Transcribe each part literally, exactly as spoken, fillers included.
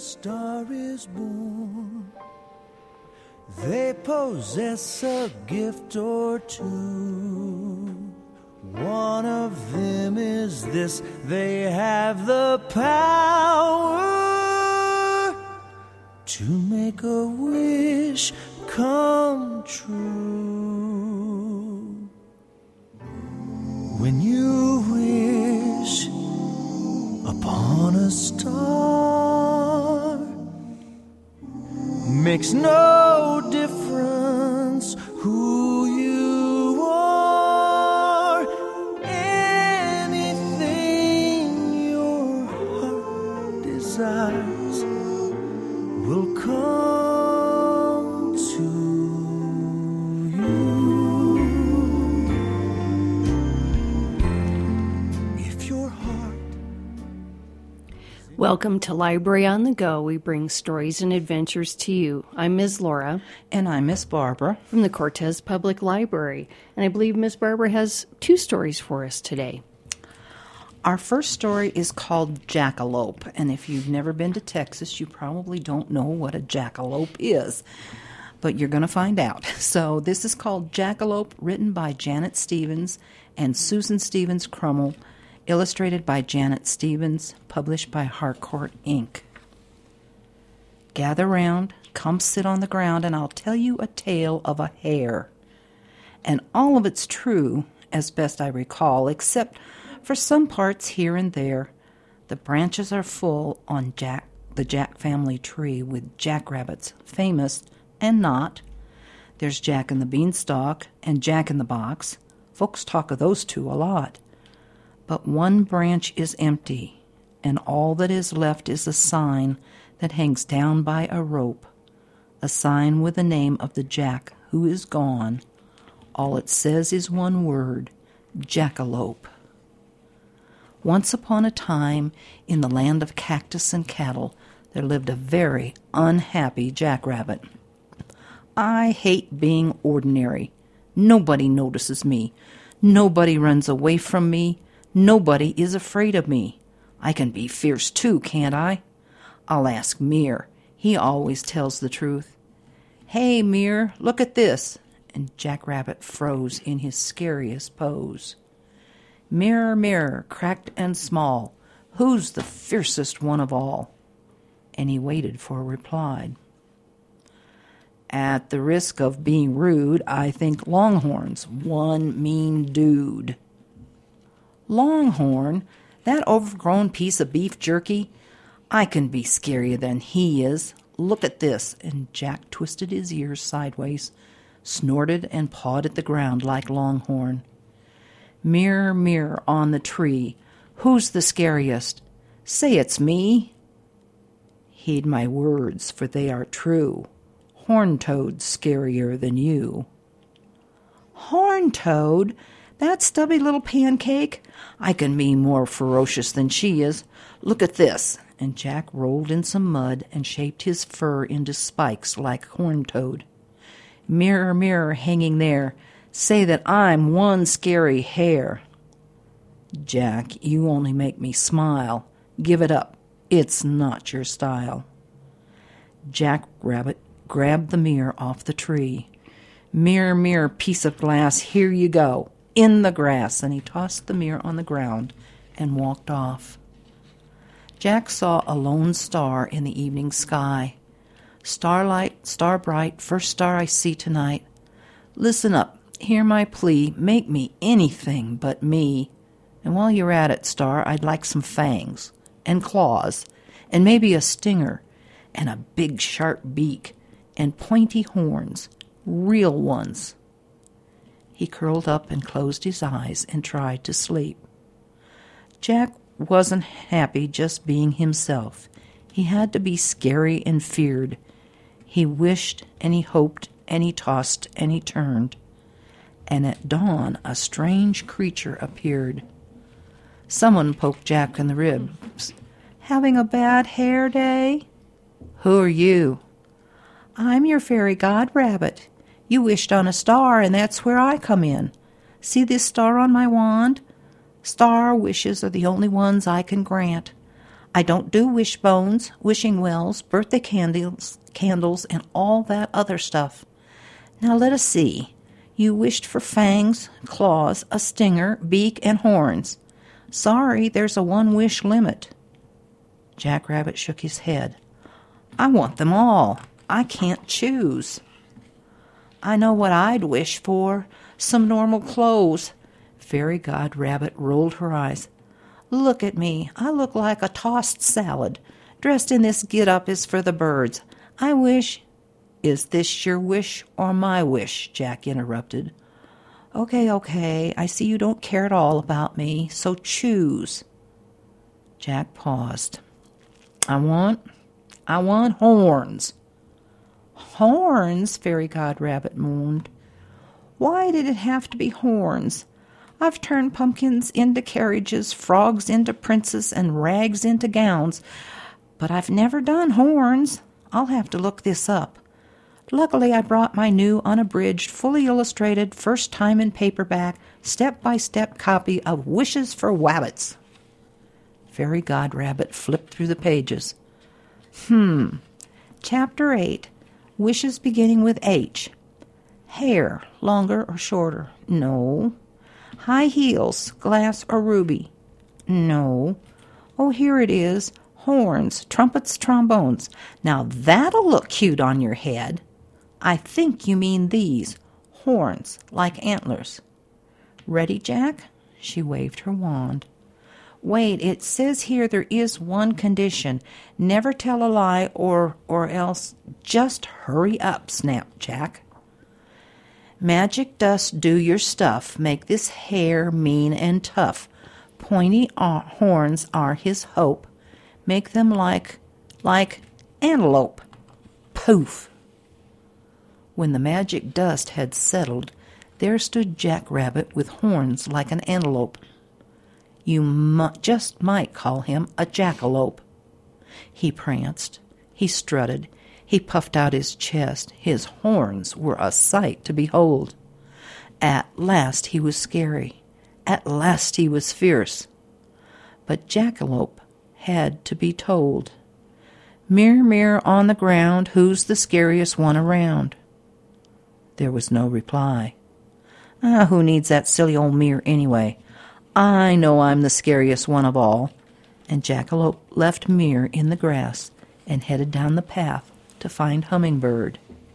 star is born, they possess a gift or two. One of them is this: they have the power to make a wish come true. When you wish upon a star, makes no difference who you are. Anything your heart desires will come to you. If your heart. Welcome to Library on the Go. We bring stories and adventures to you. I'm Miz Laura. And I'm Miss Barbara. From the Cortez Public Library. And I believe Miss Barbara has two stories for us today. Our first story is called Jackalope. And if you've never been to Texas, you probably don't know what a jackalope is. But you're going to find out. So this is called Jackalope, written by Janet Stevens and Susan Stevens Crummell, illustrated by Janet Stevens, published by Harcourt, Incorporated. Gather round, come sit on the ground, and I'll tell you a tale of a hare. And all of it's true, as best I recall, except for some parts here and there. The branches are full on Jack, the Jack family tree, with jackrabbits, famous and not. There's Jack in the Beanstalk and Jack in the Box. Folks talk of those two a lot. But one branch is empty, and all that is left is a sign that hangs down by a rope, a sign with the name of the Jack who is gone. All it says is one word: Jackalope. Once upon a time, in the land of cactus and cattle, there lived a very unhappy jackrabbit. I hate being ordinary. Nobody notices me. Nobody runs away from me. Nobody is afraid of me. I can be fierce too, can't I? I'll ask Mear. He always tells the truth. Hey, Mear, look at this. And Jackrabbit froze in his scariest pose. Mirror, mirror, cracked and small, who's the fiercest one of all? And he waited for a reply. At the risk of being rude, I think Longhorn's one mean dude. Longhorn, that overgrown piece of beef jerky? I can be scarier than he is. Look at this. And Jack twisted his ears sideways, snorted and pawed at the ground like Longhorn. Mirror, mirror on the tree, who's the scariest? Say it's me. Heed my words, for they are true. Horntoad's scarier than you. Horntoad? That stubby little pancake? I can be more ferocious than she is. Look at this. And Jack rolled in some mud and shaped his fur into spikes like Horntoad. Mirror, mirror hanging there, say that I'm one scary hare. Jack, you only make me smile. Give it up. It's not your style. Jack Rabbit grabbed the mirror off the tree. Mirror, mirror, piece of glass, here you go. In the grass, and he tossed the mirror on the ground and walked off. Jack saw a lone star in the evening sky. Starlight, star bright, first star I see tonight. Listen up, hear my plea, make me anything but me. And while you're at it, star, I'd like some fangs and claws and maybe a stinger and a big sharp beak and pointy horns, real ones. He curled up and closed his eyes and tried to sleep. Jack wasn't happy just being himself. He had to be scary and feared. He wished and he hoped and he tossed and he turned. And at dawn a strange creature appeared. Someone poked Jack in the ribs. Having a bad hair day? Who are you? I'm your fairy god rabbit. You wished on a star, and that's where I come in. See this star on my wand? Star wishes are the only ones I can grant. I don't do wishbones, wishing wells, birthday candles, candles, and all that other stuff. Now let us see. You wished for fangs, claws, a stinger, beak, and horns. Sorry, there's a one-wish limit. Jack Rabbit shook his head. I want them all. I can't choose. I know what I'd wish for. Some normal clothes. Fairy God Rabbit rolled her eyes. Look at me. I look like a tossed salad. Dressed in this get-up is for the birds. I wish... Is this your wish or my wish? Jack interrupted. Okay, okay. I see you don't care at all about me, so choose. Jack paused. I want... I want horns. Horns? Fairy God Rabbit moaned. Why did it have to be horns? I've turned pumpkins into carriages, frogs into princes, and rags into gowns, but I've never done horns. I'll have to look this up. Luckily, I brought my new, unabridged, fully illustrated, first time in paperback, step-by-step copy of Wishes for Wabbits. Fairy God Rabbit flipped through the pages. Hmm. Chapter eight. Wishes beginning with H. Hair, longer or shorter? No. High heels, glass or ruby? No. Oh, here it is. Horns, trumpets, trombones. Now that'll look cute on your head. I think you mean these. Horns, like antlers. Ready, Jack? She waved her wand. Wait, it says here there is one condition. Never tell a lie or or else just hurry up, snapped Jack. Magic dust do your stuff. Make this hair mean and tough. Pointy ar- horns are his hope. Make them like, like antelope. Poof! When the magic dust had settled, there stood Jack Rabbit with horns like an antelope. You mu- just might call him a jackalope. He pranced, he strutted, he puffed out his chest. His horns were a sight to behold. At last he was scary. At last he was fierce. But Jackalope had to be told. Mirror, mirror on the ground, who's the scariest one around? There was no reply. Ah, who needs that silly old mirror anyway? I know I'm the scariest one of all. And Jackalope left Mirror in the grass and headed down the path to find Hummingbird.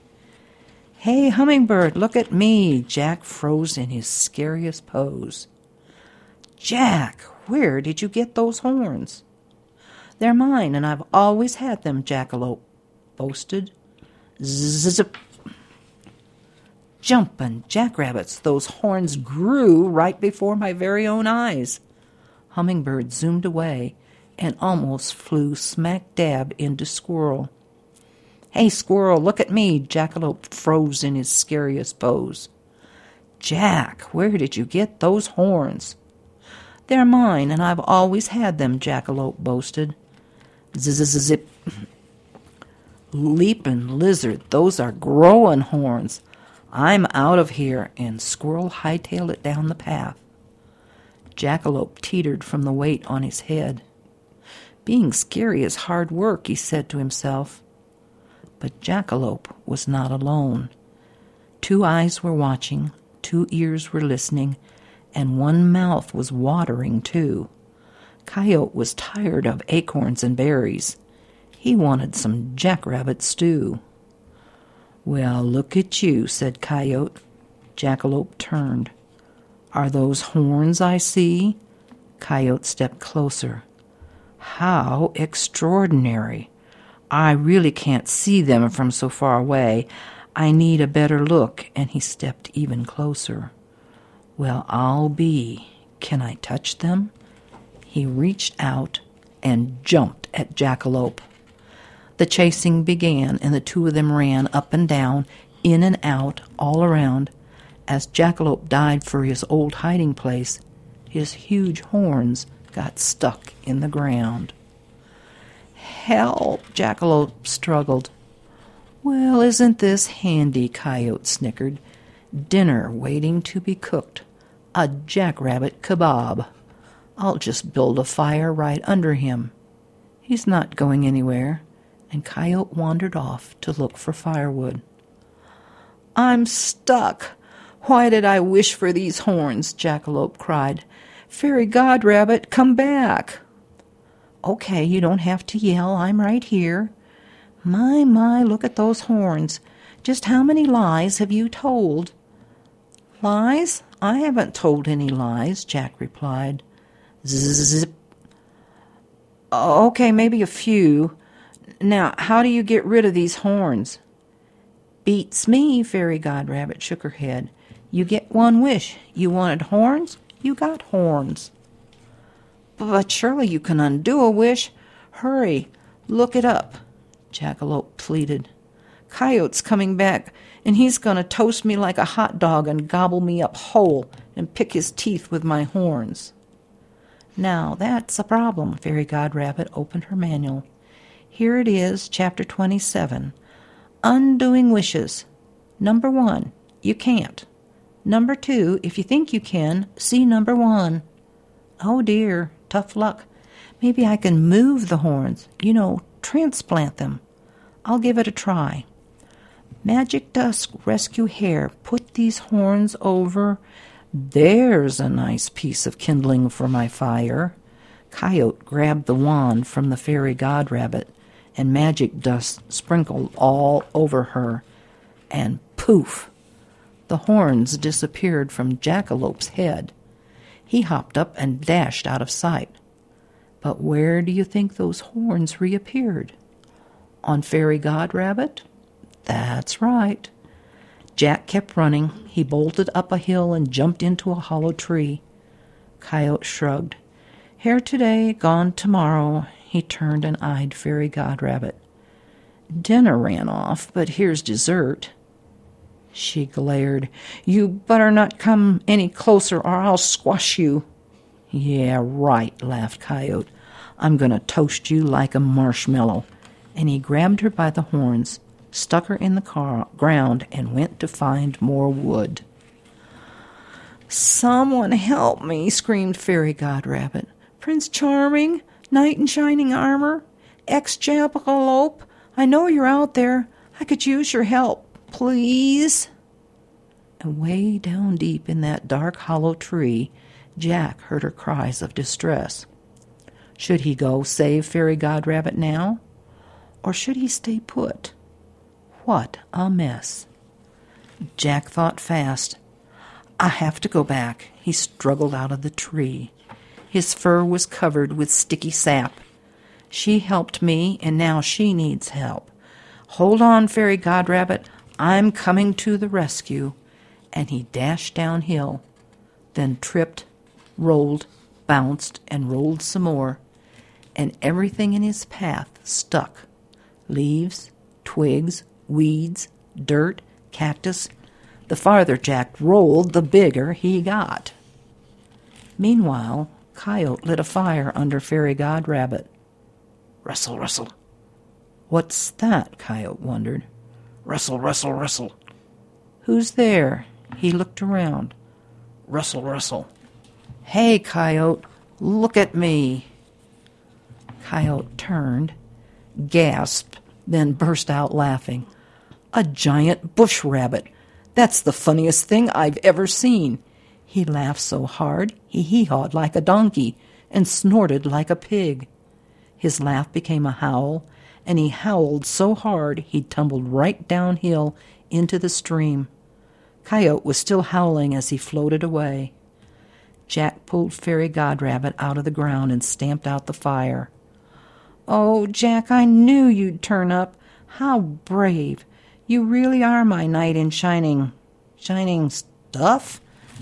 Hey, Hummingbird, look at me. Jack froze in his scariest pose. Jack, where did you get those horns? They're mine, and I've always had them, Jackalope boasted. Zip. Jumpin' jackrabbits, those horns grew right before my very own eyes. Hummingbird zoomed away and almost flew smack dab into Squirrel. Hey, Squirrel, look at me. Jackalope froze in his scariest pose. Jack, where did you get those horns? They're mine, and I've always had them, Jackalope boasted. Zip. Leapin' lizard, those are growin' horns. I'm out of here, and Squirrel hightailed it down the path. Jackalope teetered from the weight on his head. Being scary is hard work, he said to himself. But Jackalope was not alone. Two eyes were watching, two ears were listening, and one mouth was watering too. Coyote was tired of acorns and berries. He wanted some jackrabbit stew. Well, look at you, said Coyote. Jackalope turned. Are those horns I see? Coyote stepped closer. How extraordinary. I really can't see them from so far away. I need a better look, and he stepped even closer. Well, I'll be. Can I touch them? He reached out and jumped at Jackalope. The chasing began, and the two of them ran up and down, in and out, all around. As Jackalope dived for his old hiding place, his huge horns got stuck in the ground. Help! Jackalope struggled. Well, isn't this handy? Coyote snickered. Dinner waiting to be cooked. A jackrabbit kebab. I'll just build a fire right under him. He's not going anywhere, and Coyote wandered off to look for firewood. I'm stuck. Why did I wish for these horns? Jackalope cried. Fairy Godrabbit, come back. Okay, you don't have to yell. I'm right here. My, my, look at those horns. Just how many lies have you told? Lies? I haven't told any lies, Jack replied. Zip. Okay, maybe a few. Now, how do you get rid of these horns? Beats me, Fairy Godrabbit shook her head. You get one wish. You wanted horns? You got horns. But surely you can undo a wish. Hurry, look it up, Jackalope pleaded. Coyote's coming back, and he's going to toast me like a hot dog and gobble me up whole and pick his teeth with my horns. Now, that's a problem, Fairy Godrabbit opened her manual. Here it is, Chapter twenty-seven. Undoing wishes. Number one, you can't. Number two, if you think you can, see number one. Oh dear, tough luck. Maybe I can move the horns, you know, transplant them. I'll give it a try. Magic Dust Rescue Hair, put these horns over. There's a nice piece of kindling for my fire. Coyote grabbed the wand from the Fairy Godrabbit, and magic dust sprinkled all over her, and poof! The horns disappeared from Jackalope's head. He hopped up and dashed out of sight. But where do you think those horns reappeared? On Fairy Godrabbit? That's right. Jack kept running. He bolted up a hill and jumped into a hollow tree. Coyote shrugged. Here today, gone tomorrow. He turned and eyed Fairy Godrabbit. Dinner ran off, but here's dessert. She glared. You better not come any closer or I'll squash you. Yeah, right, laughed Coyote. I'm going to toast you like a marshmallow. And he grabbed her by the horns, stuck her in the car, ground, and went to find more wood. Someone help me, screamed Fairy Godrabbit. Prince Charming, Knight in Shining Armor, ex-Jackalope, I know you're out there. I could use your help. Please? And way down deep in that dark hollow tree, Jack heard her cries of distress. Should he go save Fairy Godrabbit now? Or should he stay put? What a mess. Jack thought fast. I have to go back. He struggled out of the tree. His fur was covered with sticky sap. She helped me, and now she needs help. Hold on, Fairy Godrabbit. I'm coming to the rescue. And he dashed downhill, then tripped, rolled, bounced, and rolled some more, and everything in his path stuck. Leaves, twigs, weeds, dirt, cactus. The farther Jack rolled, the bigger he got. Meanwhile, Coyote lit a fire under Fairy Godrabbit. Rustle, rustle. What's that? Coyote wondered. Rustle, rustle, rustle. Who's there? He looked around. Rustle, rustle. Hey, Coyote, look at me. Coyote turned, gasped, then burst out laughing. A giant bush rabbit. That's the funniest thing I've ever seen. He laughed so hard he hee-hawed like a donkey and snorted like a pig. His laugh became a howl, and he howled so hard he tumbled right downhill into the stream. Coyote was still howling as he floated away. Jack pulled Fairy Godrabbit out of the ground and stamped out the fire. Oh, Jack, I knew you'd turn up. How brave. You really are my knight in shining... shining stuff?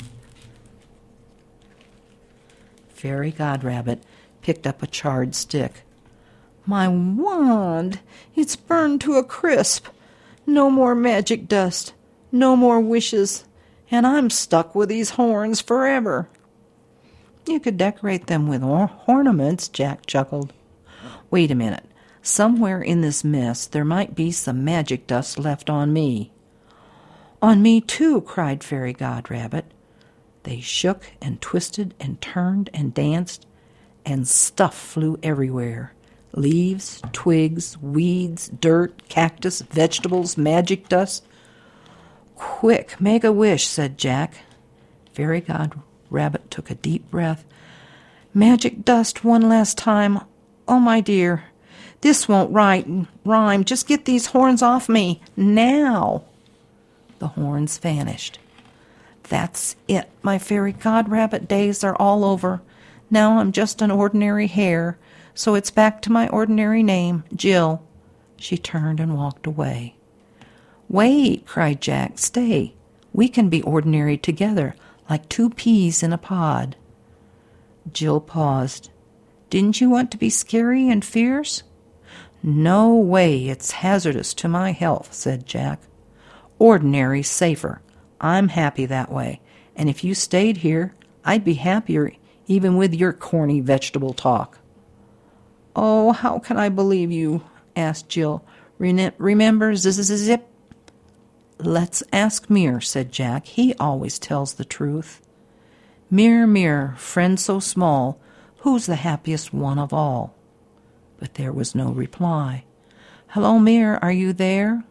Fairy Godrabbit picked up a charred stick. My wand! It's burned to a crisp. No more magic dust. No more wishes. And I'm stuck with these horns forever. You could decorate them with or- ornaments, Jack chuckled. Wait a minute. Somewhere in this mess there might be some magic dust left on me. On me too, cried Fairy Godrabbit. They shook and twisted and turned and danced, and stuff flew everywhere. Leaves, twigs, weeds, dirt, cactus, vegetables, magic dust. Quick, make a wish, said Jack. Fairy God Rabbit took a deep breath. Magic dust one last time. Oh, my dear, this won't rhyme. Rhyme. Just get these horns off me, now. The horns vanished. That's it. My fairy god rabbit days are all over. Now I'm just an ordinary hare, so it's back to my ordinary name, Jill. She turned and walked away. Wait, cried Jack. Stay. We can be ordinary together, like two peas in a pod. Jill paused. Didn't you want to be scary and fierce? No way. It's hazardous to my health, said Jack. Ordinary's safer. I'm happy that way, and if you stayed here, I'd be happier even with your corny vegetable talk. Oh, how can I believe you? Asked Jill. Remember zip? Let's ask Mir, said Jack. He always tells the truth. Mir, Mir, friend so small, who's the happiest one of all? But there was no reply. Hello, Mir, are you there?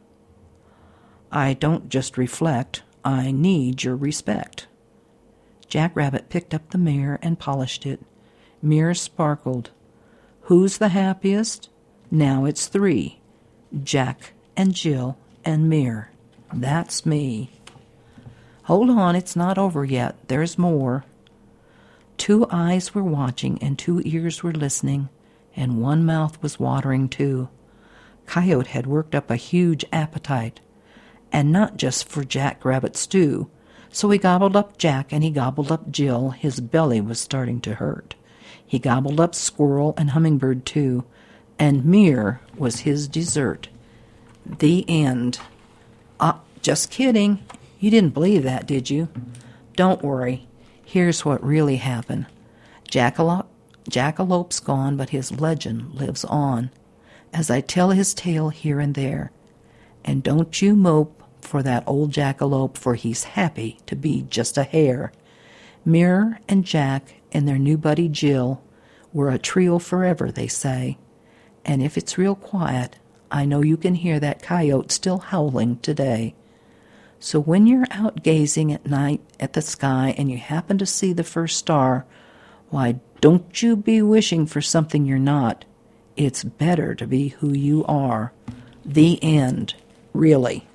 I don't just reflect. I need your respect. Jack Rabbit picked up the mirror and polished it. Mirror sparkled. Who's the happiest? Now it's three. Jack and Jill and Mir. That's me. Hold on, it's not over yet. There's more. Two eyes were watching and two ears were listening, and one mouth was watering too. Coyote had worked up a huge appetite, and not just for Jack Rabbit stew. So he gobbled up Jack and he gobbled up Jill. His belly was starting to hurt. He gobbled up Squirrel and Hummingbird too, and Mir was his dessert. The end. Ah, just kidding. You didn't believe that, did you? Don't worry. Here's what really happened. Jackalope, Jackalope's gone, but his legend lives on, as I tell his tale here and there. And don't you mope for that old jackalope, for he's happy to be just a hare. Mir and Jack and their new buddy Jill were a trio forever, they say. And if it's real quiet, I know you can hear that coyote still howling today. So when you're out gazing at night at the sky and you happen to see the first star, why, don't you be wishing for something you're not. It's better to be who you are. The end. Really.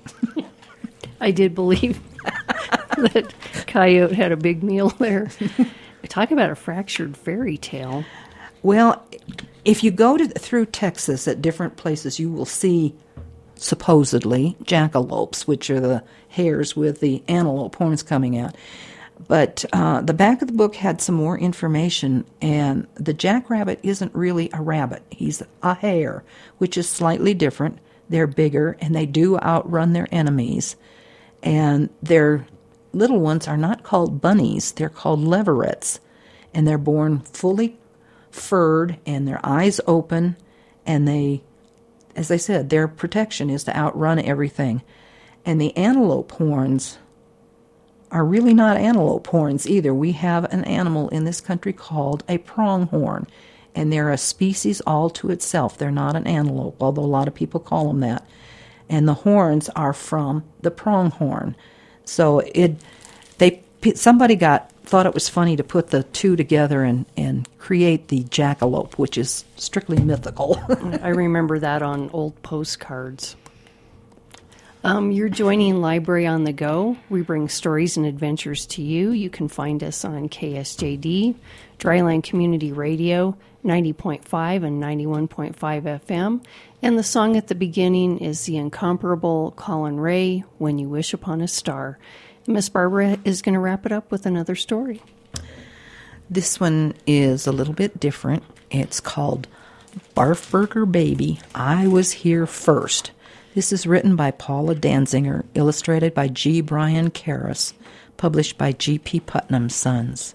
I did believe that Coyote had a big meal there. Talk about a fractured fairy tale. Well, if you go to, through Texas at different places, you will see, supposedly, jackalopes, which are the hares with the antelope horns coming out. But uh, the back of the book had some more information, and the jackrabbit isn't really a rabbit. He's a hare, which is slightly different. They're bigger, and they do outrun their enemies. And their little ones are not called bunnies. They're called leverets. And they're born fully furred and their eyes open. And they, as I said, their protection is to outrun everything. And the antelope horns are really not antelope horns either. We have an animal in this country called a pronghorn. And they're a species all to itself. They're not an antelope, although a lot of people call them that. And the horns are from the pronghorn. So it, they somebody got thought it was funny to put the two together and, and create the jackalope, which is strictly mythical. I remember that on old postcards. Um, you're joining Library on the Go. We bring stories and adventures to you. You can find us on K S J D, Dryland Community Radio, ninety point five and ninety-one point five F M. And the song at the beginning is the incomparable Colin Ray, When You Wish Upon a Star. Miss Barbara is going to wrap it up with another story. This one is a little bit different. It's called Barf Burger Baby, I Was Here First. This is written by Paula Danziger, illustrated by G. Brian Karras, published by G P Putnam's Sons.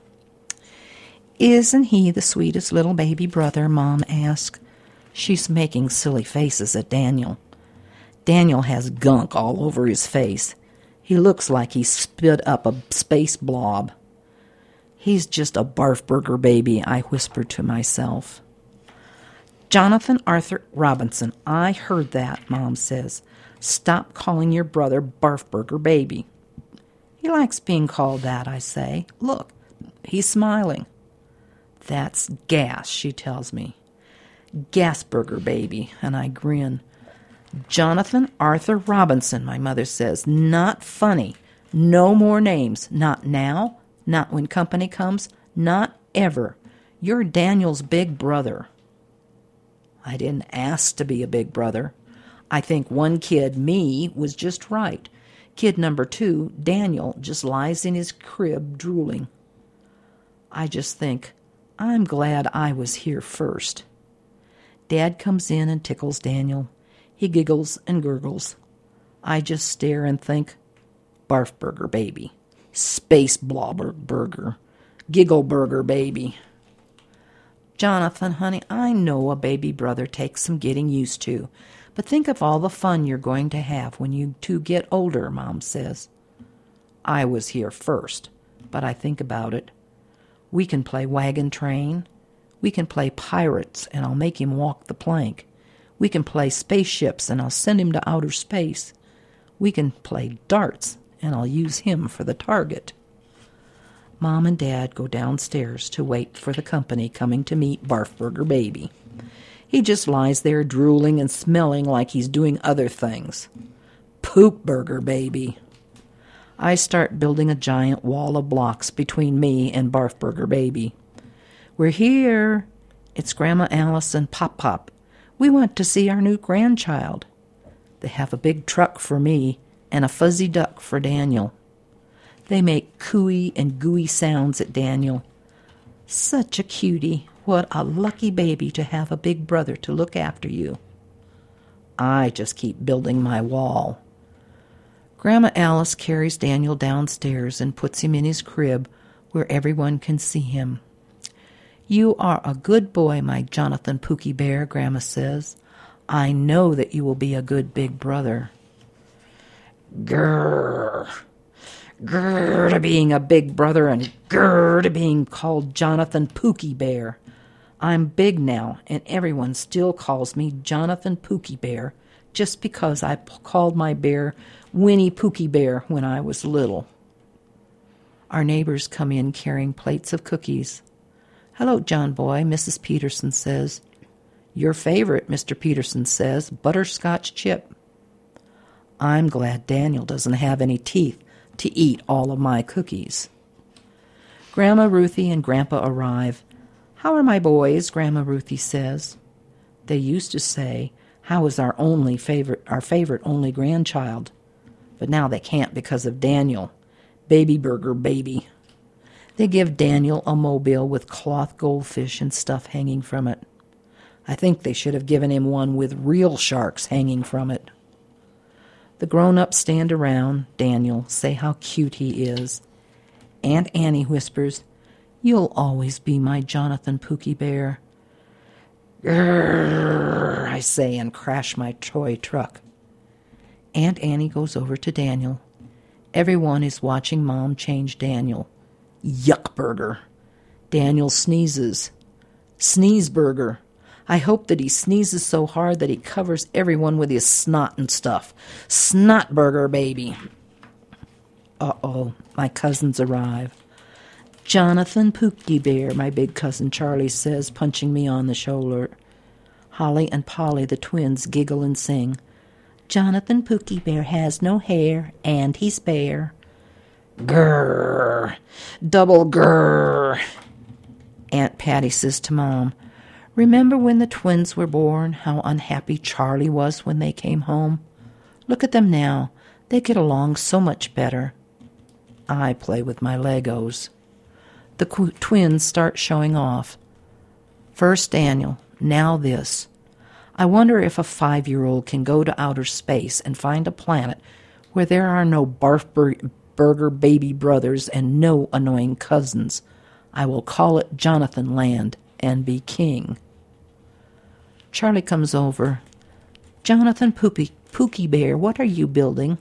Isn't he the sweetest little baby brother? Mom asked. She's making silly faces at Daniel. Daniel has gunk all over his face. He looks like he spit up a space blob. He's just a barf burger baby, I whispered to myself. Jonathan Arthur Robinson, I heard that, Mom says. Stop calling your brother Barfburger Baby. He likes being called that, I say. Look, he's smiling. That's gas, she tells me. Gasburger Baby, and I grin. Jonathan Arthur Robinson, my mother says. Not funny. No more names. Not now, not when company comes, not ever. You're Daniel's big brother. I didn't ask to be a big brother. I think one kid, me, was just right. Kid number two, Daniel, just lies in his crib drooling. I just think, I'm glad I was here first. Dad comes in and tickles Daniel. He giggles and gurgles. I just stare and think, Barfburger Baby, Space Blobber Burger, Giggle Burger Baby. Jonathan, honey, I know a baby brother takes some getting used to, but think of all the fun you're going to have when you two get older, Mom says. I was here first, but I think about it. We can play wagon train. We can play pirates, and I'll make him walk the plank. We can play spaceships, and I'll send him to outer space. We can play darts, and I'll use him for the target. Mom and Dad go downstairs to wait for the company coming to meet Barfburger Baby. He just lies there drooling and smelling like he's doing other things. Poop Burger Baby. I start building a giant wall of blocks between me and Barfburger Baby. We're here. It's Grandma Alice and Pop Pop. We want to see our new grandchild. They have a big truck for me and a fuzzy duck for Daniel. They make cooey and gooey sounds at Daniel. Such a cutie. What a lucky baby to have a big brother to look after you. I just keep building my wall. Grandma Alice carries Daniel downstairs and puts him in his crib where everyone can see him. You are a good boy, my Jonathan Pookie Bear, Grandma says. I know that you will be a good big brother. Grrr. Grrr to being a big brother and grrr to being called Jonathan Pookie Bear. I'm big now, and everyone still calls me Jonathan Pookie Bear just because I p- called my bear Winnie Pookie Bear when I was little. Our neighbors come in carrying plates of cookies. Hello, John Boy, Missus Peterson says. Your favorite, Mister Peterson says, butterscotch chip. I'm glad Daniel doesn't have any teeth to eat all of my cookies. Grandma Ruthie and Grandpa arrive. How are my boys? Grandma Ruthie says. They used to say, how is our only favorite, our favorite only grandchild? But now they can't because of Daniel. Baby Burger Baby. They give Daniel a mobile with cloth goldfish and stuff hanging from it. I think they should have given him one with real sharks hanging from it. The grown-ups stand around Daniel, say how cute he is. Aunt Annie whispers, You'll always be my Jonathan Pookie Bear. Grrr, I say and crash my toy truck. Aunt Annie goes over to Daniel. Everyone is watching Mom change Daniel. Yuck burger. Daniel sneezes. Sneeze burger. I hope that he sneezes so hard that he covers everyone with his snot and stuff. Snot burger, baby. Uh-oh, my cousins arrive. Jonathan Pookie Bear, my big cousin Charlie says, punching me on the shoulder. Holly and Polly, the twins, giggle and sing. Jonathan Pookie Bear has no hair, and he's bare. Grrr. Double grrr. Aunt Patty says to Mom, Remember when the twins were born, how unhappy Charlie was when they came home? Look at them now. They get along so much better. I play with my Legos. The qu- twins start showing off. First Daniel, now this. I wonder if a five-year-old can go to outer space and find a planet where there are no Barfburger baby brothers and no annoying cousins. I will call it Jonathan Land and be king. Charlie comes over. Jonathan Pookie, Pookie Bear, what are you building?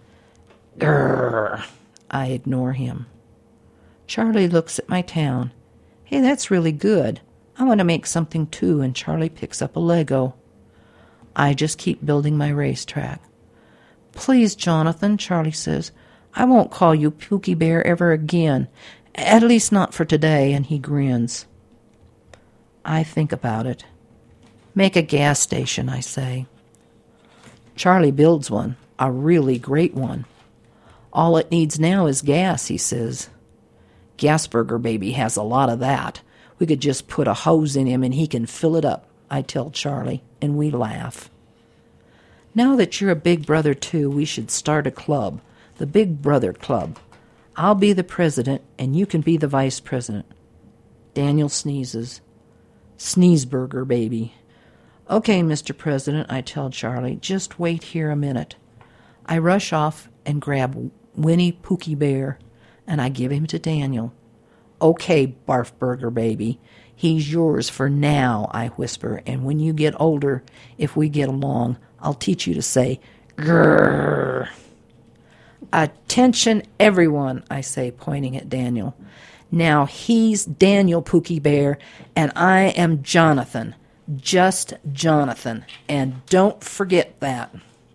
Grrr. I ignore him. Charlie looks at my town. Hey, that's really good. I want to make something too, and Charlie picks up a Lego. I just keep building my racetrack. Please, Jonathan, Charlie says, I won't call you Pookie Bear ever again, at least not for today, and he grins. I think about it. Make a gas station, I say. Charlie builds one, a really great one. All it needs now is gas, he says. Gasburger baby has a lot of that. We could just put a hose in him and he can fill it up, I tell Charlie, and we laugh. Now that you're a big brother too, we should start a club, the Big Brother Club. I'll be the president and you can be the vice president. Daniel sneezes. Sneezeburger baby. Okay, Mister President, I tell Charlie, just wait here a minute. I rush off and grab Winnie Pookie Bear, and I give him to Daniel. Okay, Barfburger baby, he's yours for now, I whisper, and when you get older, if we get along, I'll teach you to say, grrr. Attention, everyone, I say, pointing at Daniel. Now he's Daniel Pookie Bear, and I am Jonathan. Just Jonathan. And don't forget that.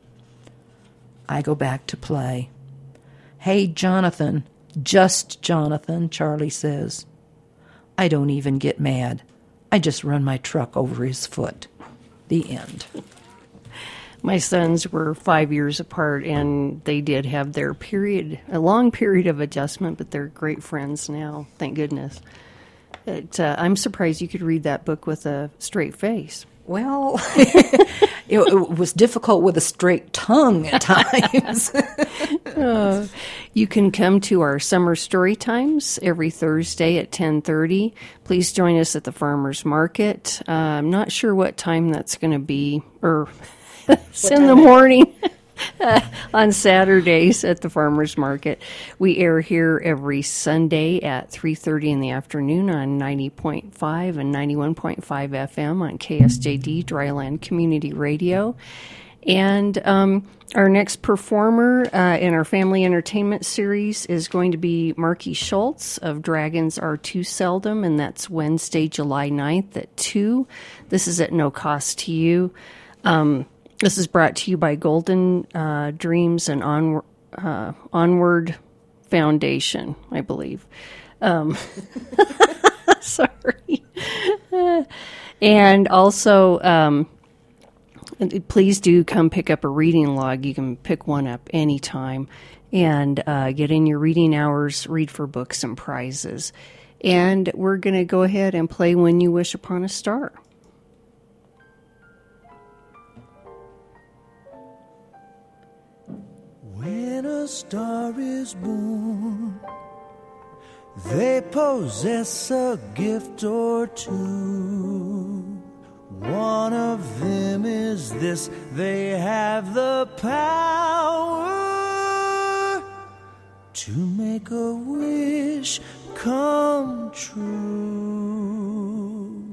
I go back to play. Hey, Jonathan. Just Jonathan, Charlie says. I don't even get mad. I just run my truck over his foot. The end. My sons were five years apart, and they did have their period, a long period of adjustment, but they're great friends now, thank goodness. It, uh, I'm surprised you could read that book with a straight face. Well, it, it was difficult with a straight tongue at times. uh, you can come to our summer story times every Thursday at ten thirty. Please join us at the farmers market. Uh, I'm not sure what time that's going to be, or it's in the morning. Uh, on Saturdays at the farmers market. We air here every Sunday at three thirty in the afternoon on ninety point five and ninety-one point five F M on K S J D Dryland Community Radio. And um, our next performer uh, in our family entertainment series is going to be Marky Schultz of Dragons Are Too Seldom, and that's Wednesday, July ninth at two. This is at no cost to you. Um, This is brought to you by Golden uh, Dreams and On, uh, Onward Foundation, I believe. Um, sorry. And also, um, please do come pick up a reading log. You can pick one up anytime and uh, get in your reading hours, read for books and prizes. And we're going to go ahead and play When You Wish Upon a Star. When a star is born, they possess a gift or two. One of them is this: they have the power to make a wish come true.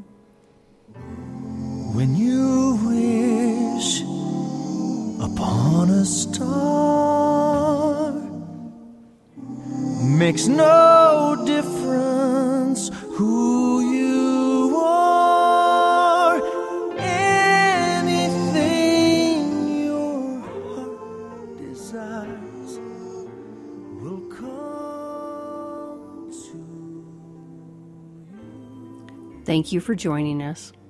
When you wish upon a star, makes no difference who you are. Anything your heart desires will come to you. Thank you for joining us.